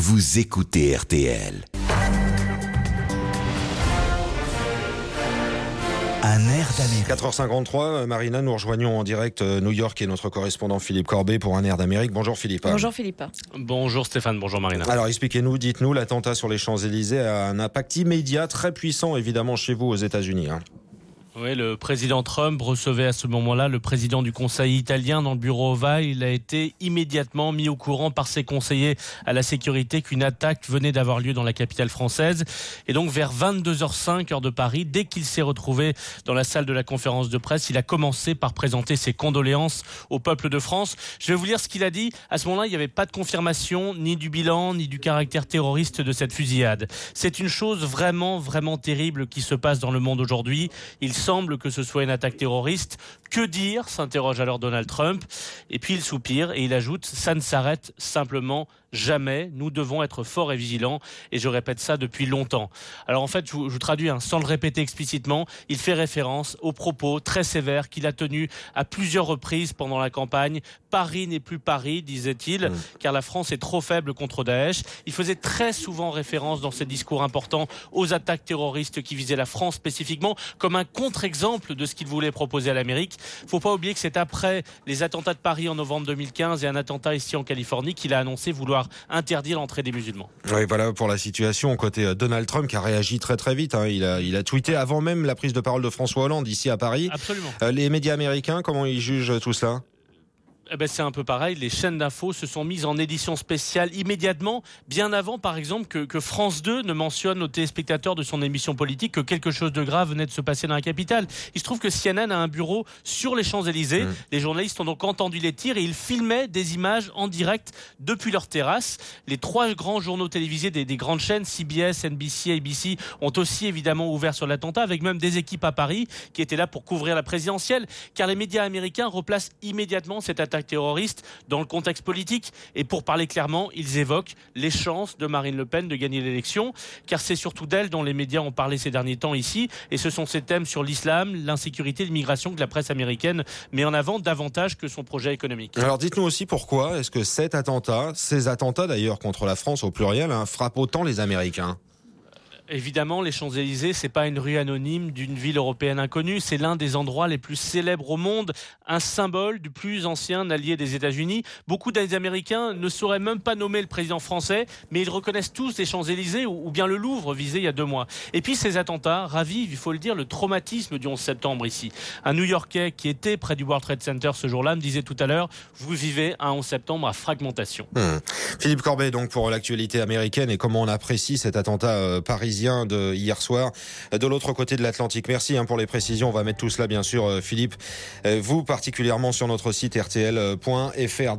vous écoutez RTL. Un air d'Amérique. 4h53, Marina, nous rejoignons en direct New York et notre correspondant Philippe Corbet pour Un air d'Amérique. Bonjour Philippe. Bonjour Philippe. Bonjour Stéphane, bonjour Marina. Alors expliquez-nous, dites-nous, l'attentat sur les Champs-Élysées a un impact immédiat très puissant évidemment chez vous aux États-Unis. Oui, le président Trump recevait à ce moment-là le président du Conseil italien dans le bureau ovale. Il a été immédiatement mis au courant par ses conseillers à la sécurité qu'une attaque venait d'avoir lieu dans la capitale française. Et donc vers 22h05 heure de Paris, dès qu'il s'est retrouvé dans la salle de la conférence de presse, il a commencé par présenter ses condoléances au peuple de France. Je vais vous lire ce qu'il a dit. À ce moment-là, il n'y avait pas de confirmation ni du bilan ni du caractère terroriste de cette fusillade. C'est une chose vraiment, vraiment terrible qui se passe dans le monde aujourd'hui. Il semble que ce soit une attaque terroriste. Que dire ? S'interroge alors Donald Trump. Et puis il soupire et il ajoute « Ça ne s'arrête simplement jamais. Nous devons être forts et vigilants. » Et je répète ça depuis longtemps. Alors en fait, je vous traduis sans le répéter explicitement. Il fait référence aux propos très sévères qu'il a tenus à plusieurs reprises pendant la campagne. « Paris n'est plus Paris », disait-il, car la France est trop faible contre Daesh. Il faisait très souvent référence dans ses discours importants aux attaques terroristes qui visaient la France spécifiquement, comme un contre-exemple de ce qu'il voulait proposer à l'Amérique. Faut pas oublier que c'est après les attentats de Paris en novembre 2015 et un attentat ici en Californie qu'il a annoncé vouloir interdire l'entrée des musulmans. Oui, voilà pour la situation côté Donald Trump qui a réagi très très vite. Il a tweeté avant même la prise de parole de François Hollande ici à Paris. Absolument. Les médias américains, comment ils jugent tout cela ? C'est un peu pareil, les chaînes d'infos se sont mises en édition spéciale immédiatement, bien avant par exemple que France 2 ne mentionne aux téléspectateurs de son émission politique que quelque chose de grave venait de se passer dans la capitale. Il se trouve que CNN a un bureau sur les Champs-Élysées. Les journalistes ont donc entendu les tirs et ils filmaient des images en direct depuis leur terrasse. Les trois grands journaux télévisés des grandes chaînes, CBS, NBC, ABC, ont aussi évidemment ouvert sur l'attentat, avec même des équipes à Paris qui étaient là pour couvrir la présidentielle, car les médias américains replacent immédiatement cette attaque terroriste dans le contexte politique. Et pour parler clairement, ils évoquent les chances de Marine Le Pen de gagner l'élection, car c'est surtout d'elle dont les médias ont parlé ces derniers temps ici, et ce sont ces thèmes sur l'islam, l'insécurité, l'immigration que la presse américaine met en avant davantage que son projet économique. Alors dites-nous aussi pourquoi est-ce que ces attentats d'ailleurs contre la France au pluriel, frappent autant les Américains ? Évidemment, les Champs-Élysées, c'est pas une rue anonyme d'une ville européenne inconnue, c'est l'un des endroits les plus célèbres au monde, un symbole du plus ancien allié des États-Unis. Beaucoup d'Américains ne sauraient même pas nommer le président français, mais ils reconnaissent tous les Champs-Élysées ou bien le Louvre visé il y a 2 mois. Et puis ces attentats ravivent, il faut le dire, le traumatisme du 11 septembre ici. Un New-Yorkais qui était près du World Trade Center ce jour-là me disait tout à l'heure, vous vivez un 11 septembre à fragmentation. Philippe Corbet, donc pour l'actualité américaine et comment on apprécie cet attentat parisien de hier soir de l'autre côté de l'Atlantique. Merci pour les précisions. On va mettre tout cela bien sûr, Philippe, vous particulièrement sur notre site rtl.fr.